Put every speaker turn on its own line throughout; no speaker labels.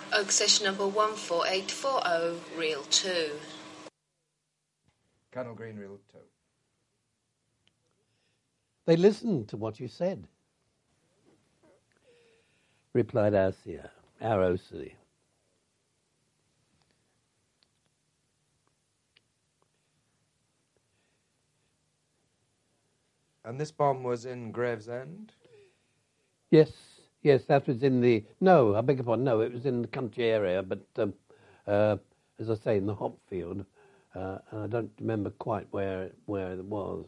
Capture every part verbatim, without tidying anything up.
Oak session number one four eight four zero, reel two.
Colonel Green, reel two.
They listened to what you said, replied our seer, our O C.
And this bomb was in Gravesend?
Yes, yes, that was in the... No, I beg your pardon, no, it was in the country area, but um, uh, as I say, in the hop field, uh, and I don't remember quite where it, where it was.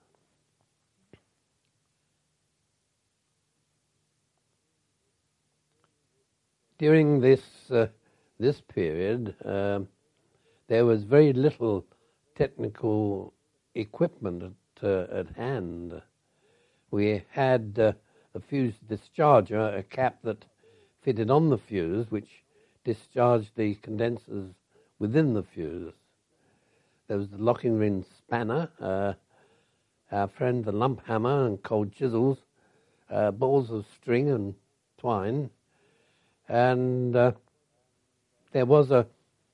During this uh, this period, uh, there was very little technical equipment at, uh, at hand. We had uh, a fuse discharger, a cap that fitted on the fuse, which discharged the condensers within the fuse. There was the locking ring spanner, uh, our friend the lump hammer and cold chisels, uh, balls of string and twine, and uh, there was a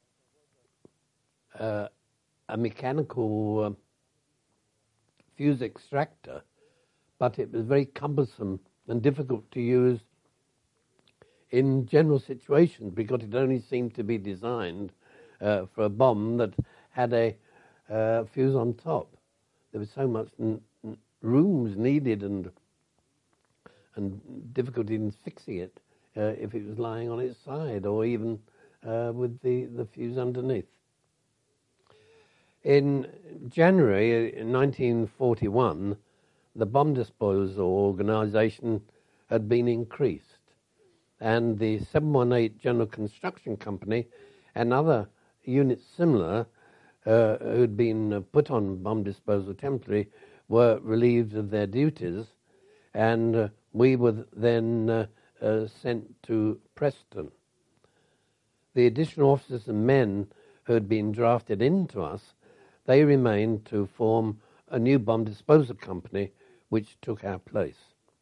uh, a mechanical uh, fuse extractor, but it was very cumbersome and difficult to use in general situations because it only seemed to be designed uh, for a bomb that had a uh, fuse on top. There was so much n- n- rooms needed and and difficulty in fixing it uh, if it was lying on its side or even uh, with the, the fuse underneath. In January nineteen forty-one, the bomb disposal organisation had been increased, and the seven one eight General Construction Company and other units similar uh, who'd been put on bomb disposal temporarily were relieved of their duties, and uh, we were then uh, uh, sent to Preston. The additional officers and men who had been drafted into us, they remained to form a new bomb disposal company which took our place.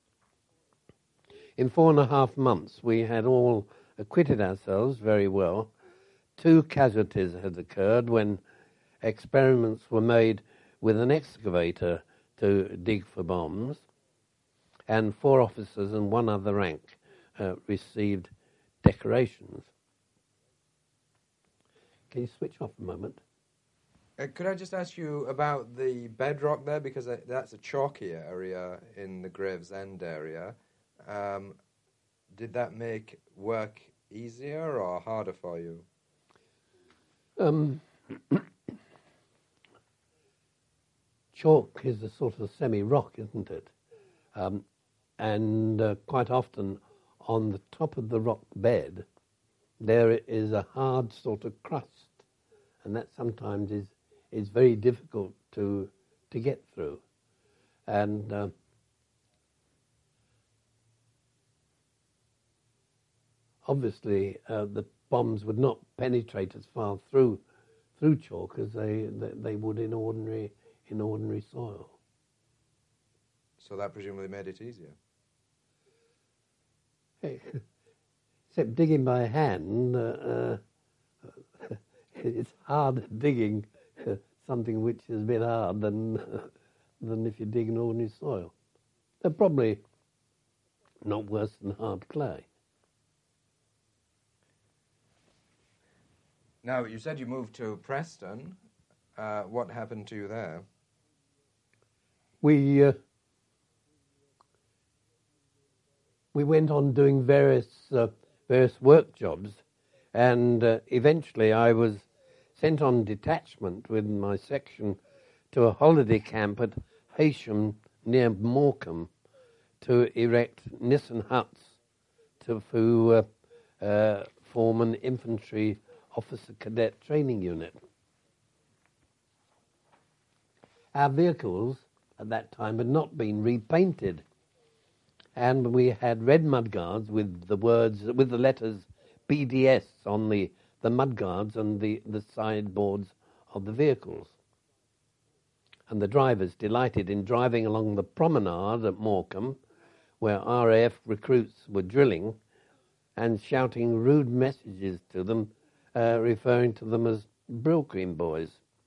In four and a half months, we had all acquitted ourselves very well. Two casualties had occurred when experiments were made with an excavator to dig for bombs, and four officers and one other rank uh, received decorations. Can you switch off a moment?
Uh, could I just ask you about the bedrock there, because uh, that's a chalky area in the Gravesend area. Um, did that make work easier or harder for you?
Um, chalk is a sort of semi-rock, isn't it? Um, and uh, quite often on the top of the rock bed there is a hard sort of crust, and that sometimes is is very difficult to to get through. And uh, obviously uh, the bombs would not penetrate as far through through chalk as they they, they would in ordinary in ordinary soil.
So that presumably made it easier.
Hey, except digging by hand, uh, uh, it's hard digging uh, something which is a bit hard than uh, than if you dig in ordinary soil. They're probably not worse than hard clay.
Now, you said you moved to Preston. Uh, what happened to you there?
We uh, we went on doing various uh, various work jobs, and uh, eventually I was sent on detachment with my section to a holiday camp at Heysham near Morecambe to erect Nissen huts to, to uh, uh, form an infantry officer cadet training unit. Our vehicles at that time had not been repainted, and we had red mudguards with the words, with the letters B D S on the, the mudguards and the, the sideboards of the vehicles. And the drivers delighted in driving along the promenade at Morecambe, where R A F recruits were drilling, and shouting rude messages to them, uh, referring to them as Brill Cream boys.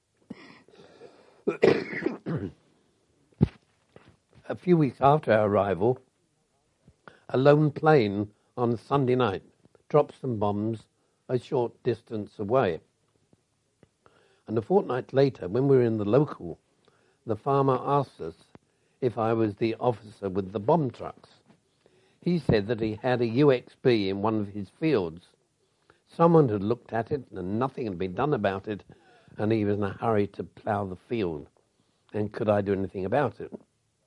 A few weeks after our arrival, a lone plane on Sunday night dropped some bombs a short distance away. And a fortnight later, when we were in the local, the farmer asked us if I was the officer with the bomb trucks. He said that he had a U X B in one of his fields. Someone had looked at it and nothing had been done about it, and he was in a hurry to plough the field. And could I do anything about it?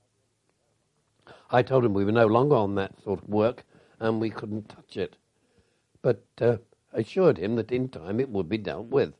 I told him we were no longer on that sort of work and we couldn't touch it, but uh, assured him that in time it would be dealt with.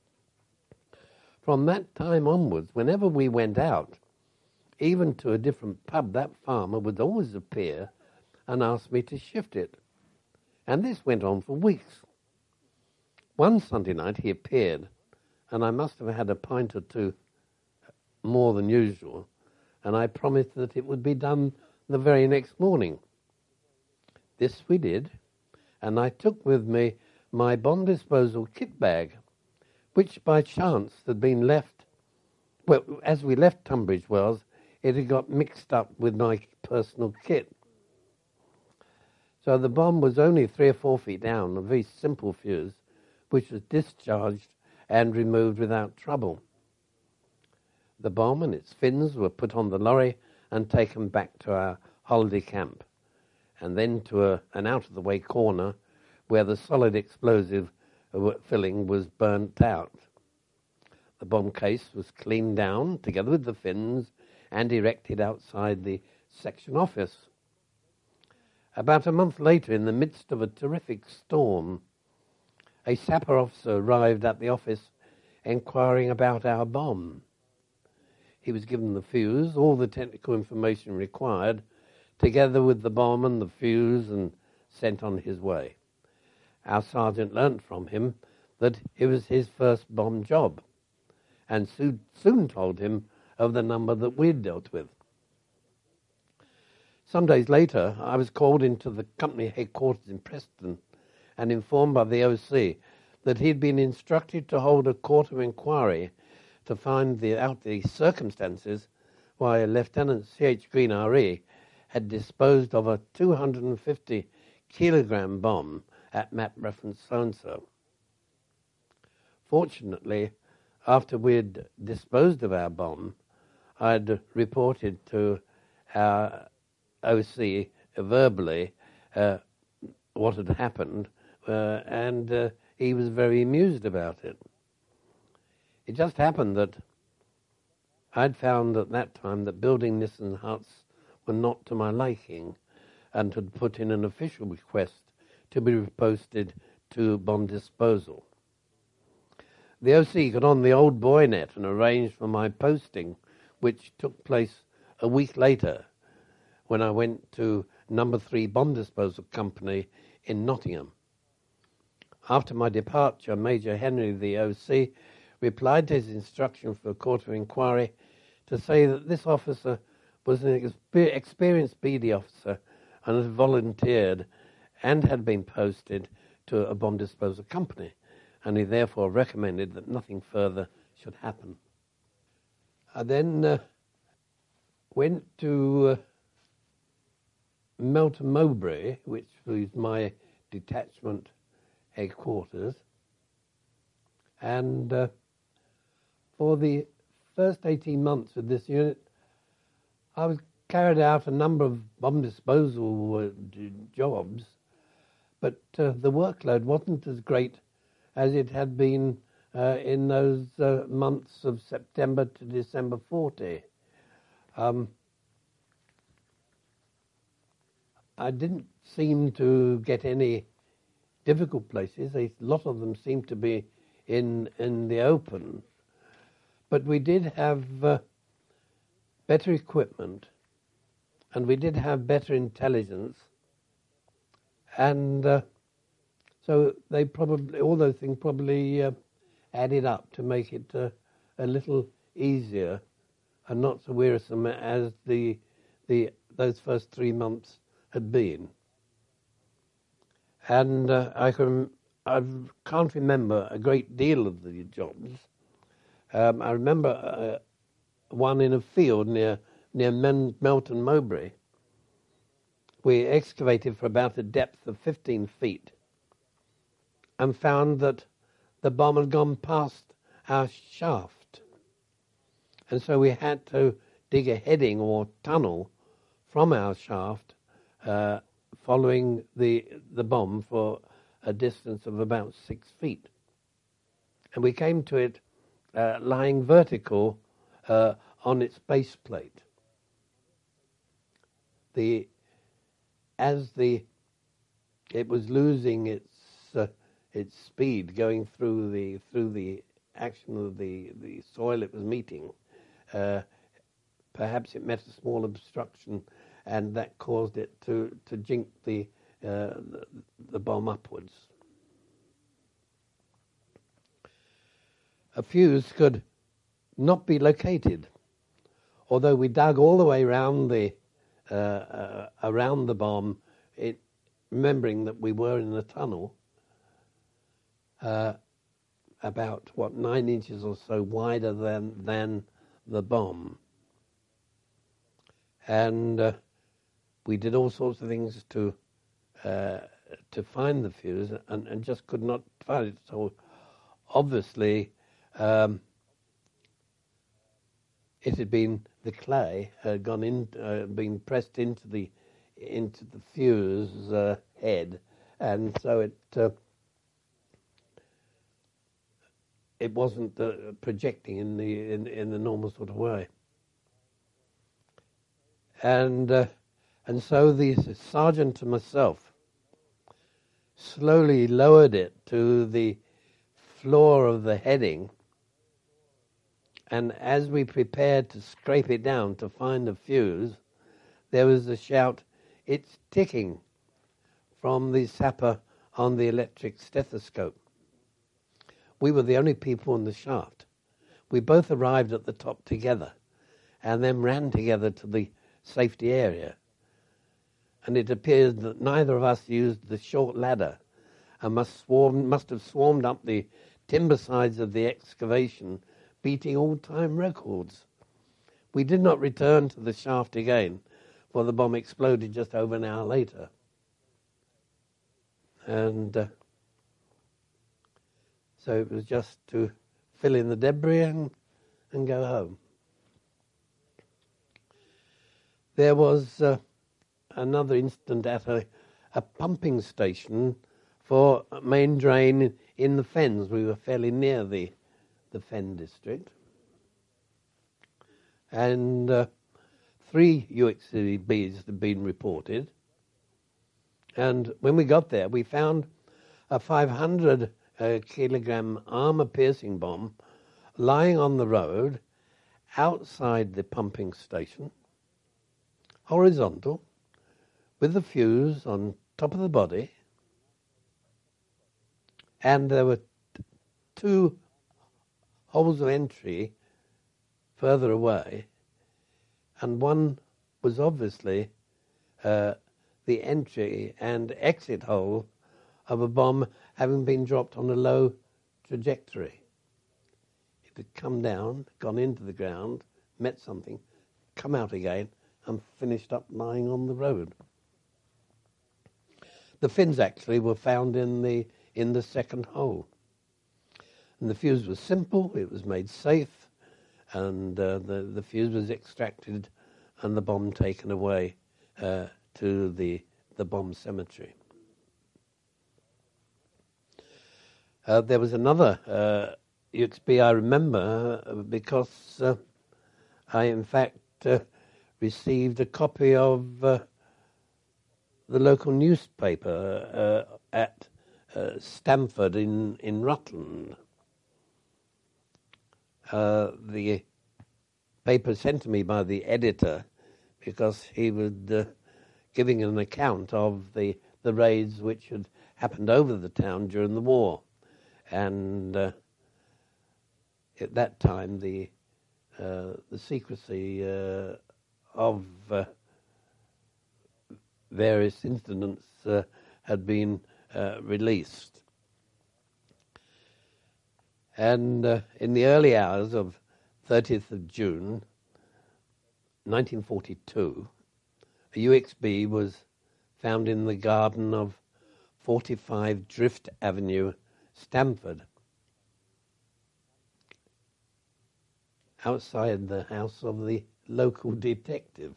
From that time onwards, whenever we went out, even to a different pub, that farmer would always appear and ask me to shift it. And this went on for weeks. One Sunday night he appeared, and I must have had a pint or two more than usual, and I promised that it would be done the very next morning. This we did, and I took with me my bomb disposal kit bag, which by chance had been left, well, as we left Tunbridge Wells, it had got mixed up with my personal kit. So the bomb was only three or four feet down, a very simple fuse, which was discharged and removed without trouble. The bomb and its fins were put on the lorry and taken back to our holiday camp, and then to a, an out-of-the-way corner where the solid explosive filling was burnt out. The bomb case was cleaned down together with the fins and erected outside the section office. About a month later, in the midst of a terrific storm, a sapper officer arrived at the office inquiring about our bomb. He was given the fuse, all the technical information required, together with the bomb and the fuse, and sent on his way. Our sergeant learnt from him that it was his first bomb job, and soon, soon told him of the number that we'd dealt with. Some days later, I was called into the company headquarters in Preston and informed by the O C that he'd been instructed to hold a court of inquiry to find the, out the circumstances why Lieutenant C H Green R E had disposed of a two hundred fifty kilogram bomb at map reference so-and-so. Fortunately, after we'd disposed of our bomb, I'd reported to our O C verbally uh, what had happened, uh, and uh, he was very amused about it. It just happened that I'd found at that time that building Nissen huts were not to my liking, and had put in an official request to be posted to bomb disposal. The O C got on the old boy net and arranged for my posting, which took place a week later when I went to number three Bomb Disposal Company in Nottingham. After my departure, Major Henry, the O C, replied to his instruction for a court of inquiry to say that this officer was an exper- experienced B D officer and had volunteered and had been posted to a bomb disposal company, and he therefore recommended that nothing further should happen. I then uh, went to uh, Melton Mowbray, which was my detachment headquarters, and uh, for the first eighteen months of this unit, I was carried out a number of bomb disposal uh, d- jobs, but uh, the workload wasn't as great as it had been uh, in those uh, months of September to December forty. Um, I didn't seem to get any difficult places. A lot of them seemed to be in in the open. But we did have uh, better equipment, and we did have better intelligence, and uh, so they probably, all those things probably uh, added up to make it uh, a little easier and not so wearisome as the the those first three months had been. And uh, I can I can't remember a great deal of the jobs. Um, I remember uh, one in a field near near Men- Melton Mowbray. We excavated for about a depth of fifteen feet and found that the bomb had gone past our shaft. And so we had to dig a heading or tunnel from our shaft uh, following the the bomb for a distance of about six feet. And we came to it uh, lying vertical uh, on its base plate. The as the it was losing its uh, its speed going through the through the action of the, the soil it was meeting, uh, perhaps it met a small obstruction, and that caused it to, to jink the, uh, the the bomb upwards. A fuse could not be located, although we dug all the way around the uh, uh, around the bomb, it, remembering that we were in a tunnel uh, about what nine inches or so wider than than the bomb, and uh, we did all sorts of things to uh, to find the fuse, and, and just could not find it. So obviously, um, it had been the clay had gone in, uh, been pressed into the into the fuse uh, head, and so it uh, it wasn't uh, projecting in the in, in the normal sort of way. And uh, and so the sergeant and myself slowly lowered it to the floor of the heading, and as we prepared to scrape it down to find the fuse, there was a shout, "It's ticking," from the sapper on the electric stethoscope. We were the only people in the shaft. We both arrived at the top together and then ran together to the safety area. And it appears that neither of us used the short ladder and must, swarm, must have swarmed up the timber sides of the excavation, beating all-time records. We did not return to the shaft again, for the bomb exploded just over an hour later. And uh, so it was just to fill in the debris and, and go home. There was uh, another incident at a, a pumping station for a main drain in the Fens. We were fairly near the, the Fen district. And uh, three U X C Bs had been reported. And when we got there, we found a five hundred uh, kilogram armor-piercing bomb lying on the road outside the pumping station, horizontal, with the fuse on top of the body, and there were t- two holes of entry further away, and one was obviously uh, the entry and exit hole of a bomb having been dropped on a low trajectory. It had come down, gone into the ground, met something, come out again, and finished up lying on the road. The fins actually were found in the in the second hole. And the fuse was simple, it was made safe, and uh, the, the fuse was extracted and the bomb taken away uh, to the, the bomb cemetery. Uh, there was another uh, U X B I remember uh, because uh, I in fact uh, received a copy of uh, the local newspaper uh, at uh, Stamford in, in Rutland. Uh, the paper sent to me by the editor because he was uh, giving an account of the, the raids which had happened over the town during the war. And uh, at that time, the uh, the secrecy uh, of uh, various incidents uh, had been uh, released. And uh, in the early hours of thirtieth of June nineteen forty-two, a U X B was found in the garden of forty-five Drift Avenue, Stamford, outside the house of the local detective.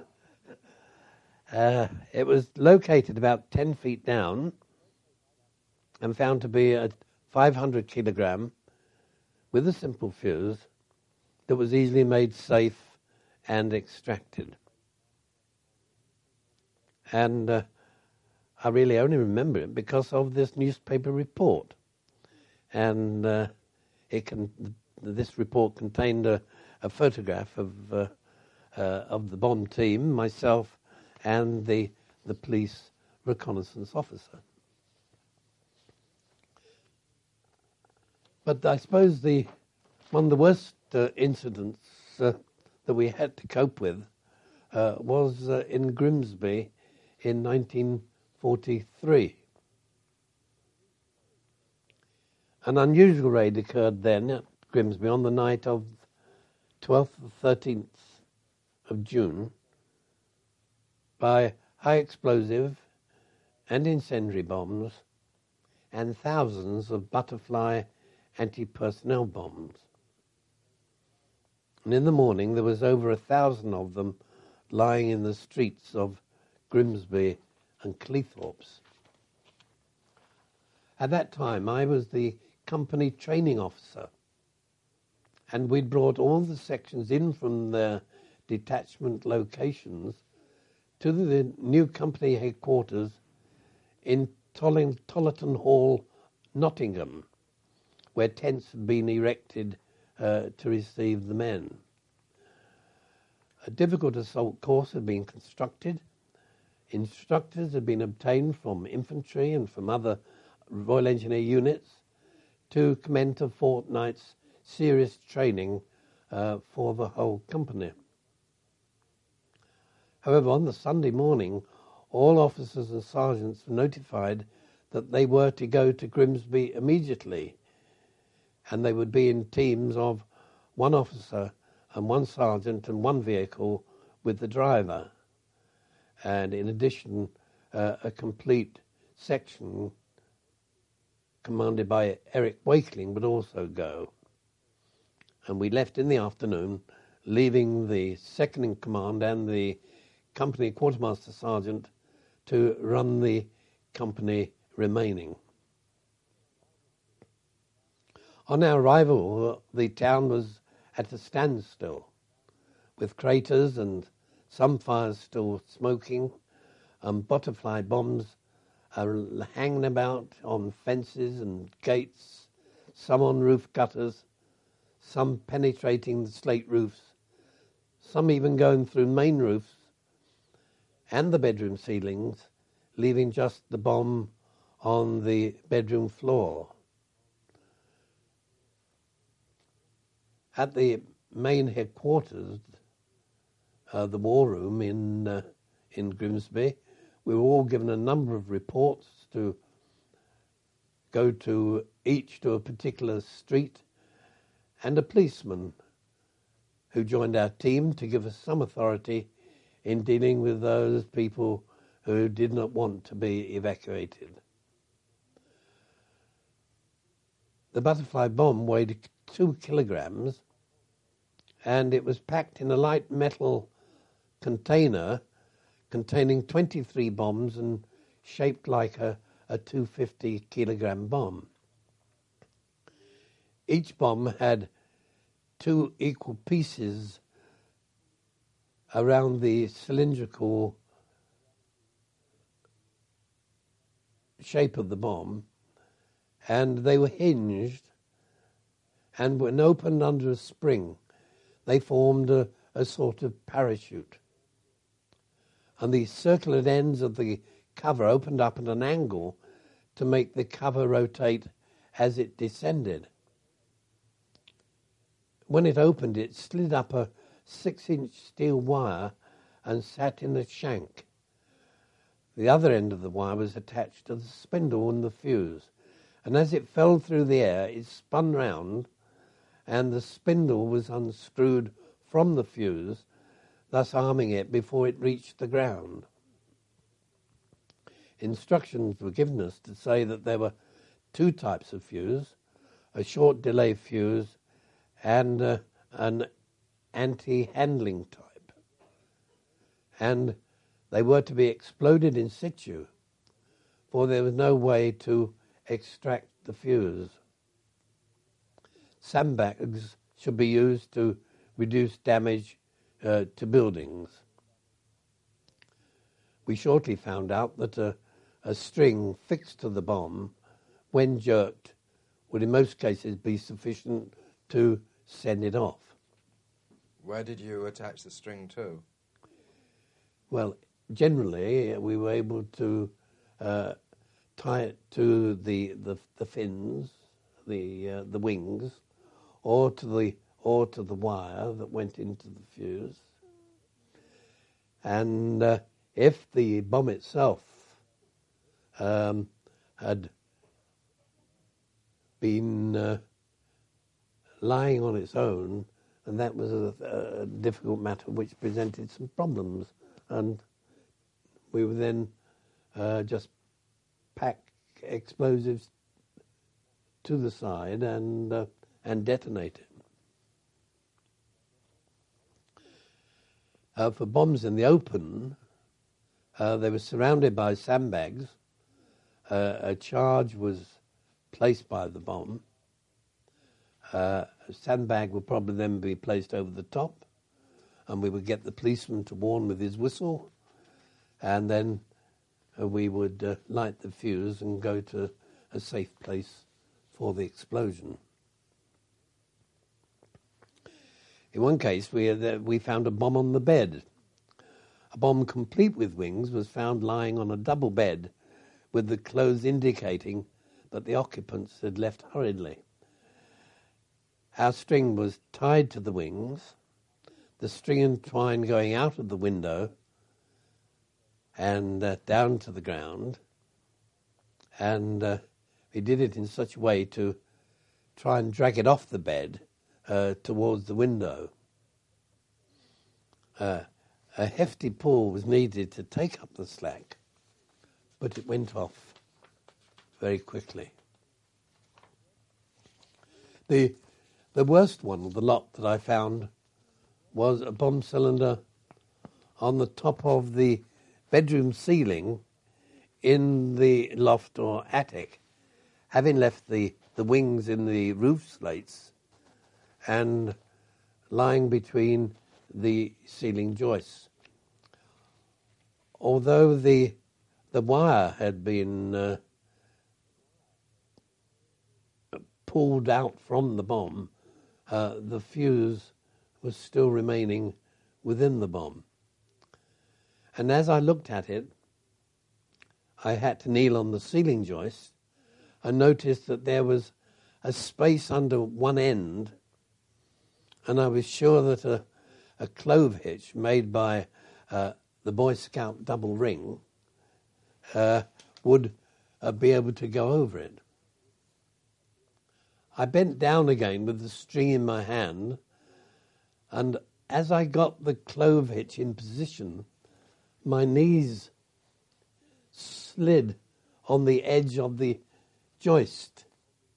Uh, it was located about ten feet down and found to be a five hundred kilogram with a simple fuse that was easily made safe and extracted. And uh, I really only remember it because of this newspaper report. And uh, it can, this report contained a, a photograph of uh, uh, of the bomb team, myself, and the the police reconnaissance officer. But I suppose the one of the worst uh, incidents uh, that we had to cope with uh, was uh, in Grimsby in nineteen forty-three. An unusual raid occurred then at Grimsby on the night of twelfth or thirteenth of June by high explosive and incendiary bombs and thousands of butterfly anti-personnel bombs. And in the morning there was over a thousand of them lying in the streets of Grimsby and Cleethorpes. At that time I was the company training officer, and we'd brought all the sections in from their detachment locations to the new company headquarters in Toll- Tollerton Hall, Nottingham, where tents had been erected uh, to receive the men. A difficult assault course had been constructed. Instructors had been obtained from infantry and from other Royal Engineer units to commence a fortnight's serious training uh, for the whole company. However, on the Sunday morning, all officers and sergeants were notified that they were to go to Grimsby immediately, and they would be in teams of one officer and one sergeant and one vehicle with the driver, and in addition uh, a complete section commanded by Eric Wakeling would also go. And we left in the afternoon, leaving the second in command and the company quartermaster sergeant to run the company remaining. On our arrival, the town was at a standstill, with craters and some fires still smoking, and butterfly bombs are hanging about on fences and gates, some on roof gutters, some penetrating the slate roofs, some even going through main roofs and the bedroom ceilings, leaving just the bomb on the bedroom floor. At the main headquarters, uh, the war room in uh, in Grimsby, we were all given a number of reports to go to each to a particular street, and a policeman who joined our team to give us some authority in dealing with those people who did not want to be evacuated. The butterfly bomb weighed two kilograms, and it was packed in a light metal container containing twenty-three bombs and shaped like a, a two hundred fifty kilogram bomb. Each bomb had two equal pieces around the cylindrical shape of the bomb, and they were hinged, and when opened under a spring, they formed a, a sort of parachute. And the circular ends of the cover opened up at an angle to make the cover rotate as it descended. When it opened, it slid up a six-inch steel wire and sat in a shank. The other end of the wire was attached to the spindle and the fuse, and as it fell through the air, it spun round, and the spindle was unscrewed from the fuse, thus arming it before it reached the ground. Instructions were given us to say that there were two types of fuse, a short delay fuse and uh, an anti-handling type. And they were to be exploded in situ, for there was no way to extract the fuse. Sandbags should be used to reduce damage uh, to buildings. We shortly found out that a, a string fixed to the bomb, when jerked, would in most cases be sufficient to send it off.
Where did you attach the string to?
Well, generally we were able to uh, tie it to the the, the fins, the uh, the wings, or to the or to the wire that went into the fuse. And uh, if the bomb itself um, had been uh, lying on its own, and that was a, a difficult matter which presented some problems. And we would then uh, just pack explosives to the side and uh, and detonate it. Uh, for bombs in the open, uh, they were surrounded by sandbags. Uh, a charge was placed by the bomb. Uh, a sandbag would probably then be placed over the top, and we would get the policeman to warn with his whistle, and then uh, we would uh, light the fuse and go to a safe place for the explosion. In one case, we, uh, we found a bomb on the bed. A bomb complete with wings was found lying on a double bed, with the clothes indicating that the occupants had left hurriedly. Our string was tied to the wings, the string and twine going out of the window and uh, down to the ground, and uh, we did it in such a way to try and drag it off the bed uh, towards the window. Uh, a hefty pull was needed to take up the slack, but it went off very quickly. The the worst one of the lot that I found was a bomb cylinder on the top of the bedroom ceiling in the loft or attic, having left the, the wings in the roof slates and lying between the ceiling joists. Although the the wire had been uh, pulled out from the bomb, uh, the fuse was still remaining within the bomb. And as I looked at it, I had to kneel on the ceiling joist and noticed that there was a space under one end, and I was sure that a, a clove hitch made by uh, the Boy Scout double ring uh, would uh, be able to go over it. I bent down again with the string in my hand, and as I got the clove hitch in position, my knees slid on the edge of the joist,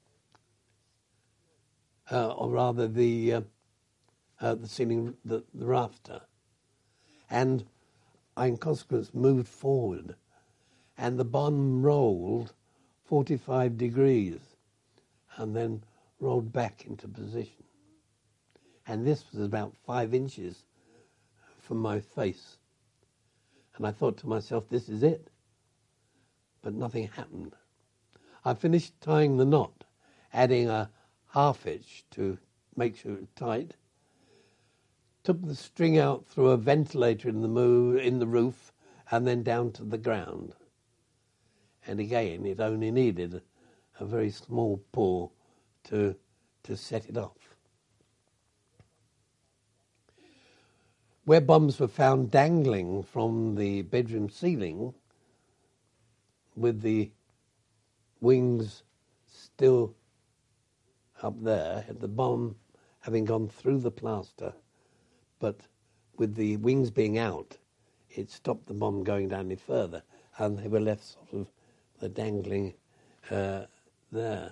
uh, or rather the uh, uh, the ceiling, the, the rafter, and I, in consequence, moved forward, and the bomb rolled forty-five degrees, and then rolled back into position. And this was about five inches from my face. And I thought to myself, this is it. But nothing happened. I finished tying the knot, adding a half hitch to make sure it was tight, took the string out through a ventilator in the mo- in the roof, and then down to the ground. And again, it only needed a very small pull to to set it off. Where bombs were found dangling from the bedroom ceiling, with the wings still up there, the bomb having gone through the plaster, but with the wings being out, it stopped the bomb going down any further, and they were left sort of uh, dangling uh, there.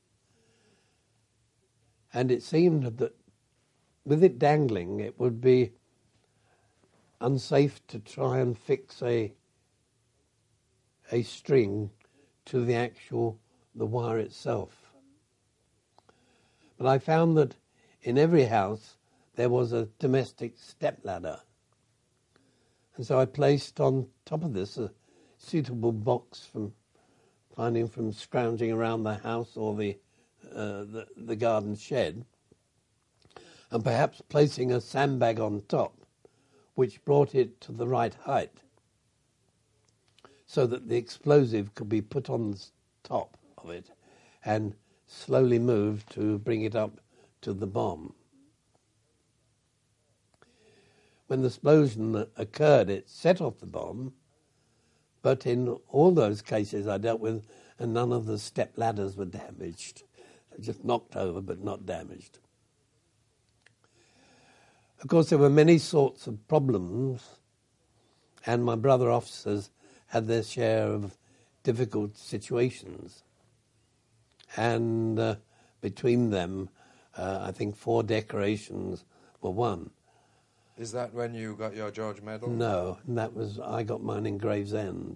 And it seemed that with it dangling, it would be unsafe to try and fix a a string to the actual, the wire itself. But I found that in every house there was a domestic stepladder. And so I placed on top of this a suitable box from finding from scrounging around the house or the, uh, the, the garden shed, and perhaps placing a sandbag on top, which brought it to the right height, so that the explosive could be put on the top of it and slowly moved to bring it up to the bomb. When the explosion occurred, it set off the bomb, but in all those cases I dealt with, and none of the step ladders were damaged. Just knocked over, but not damaged. Of course, there were many sorts of problems, and my brother officers had their share of difficult situations. And uh, between them, uh, I think four decorations were won.
Is that when you got your George Medal?
No, that was, I got mine in Gravesend.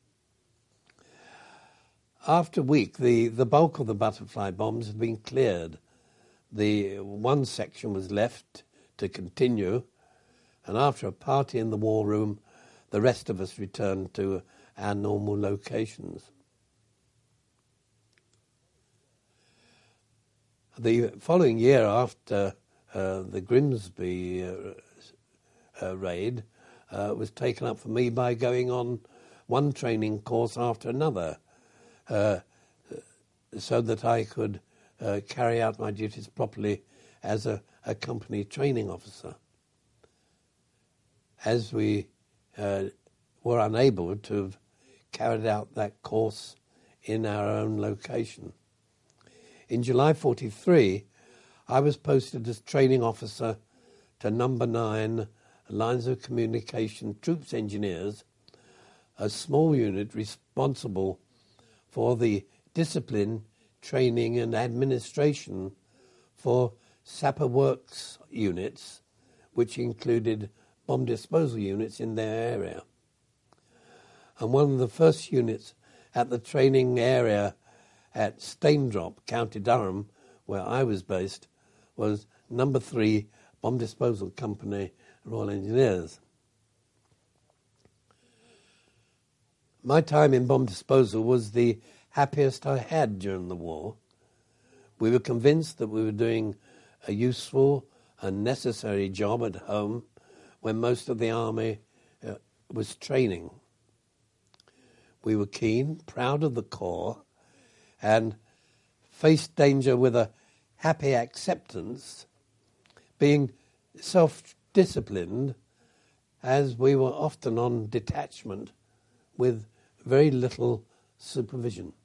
After a week, the, the bulk of the butterfly bombs had been cleared. The one section was left to continue, and after a party in the war room, the rest of us returned to our normal locations. The following year, after uh, the Grimsby uh, uh, raid, uh, was taken up for me by going on one training course after another, uh, so that I could uh, carry out my duties properly as a, a company training officer. As we uh, were unable to have carried out that course in our own location. In July forty-three, I was posted as training officer to Number nine Lines of Communication Troops Engineers, a small unit responsible for the discipline, training and administration for sapper works units, which included bomb disposal units in their area. And one of the first units at the training area at Staindrop, County Durham, where I was based, was Number three Bomb Disposal Company, Royal Engineers. My time in bomb disposal was the happiest I had during the war. We were convinced that we were doing a useful and necessary job at home when most of the army uh, was training. We were keen, proud of the corps, and faced danger with a happy acceptance, being self-disciplined, as we were often on detachment with very little supervision.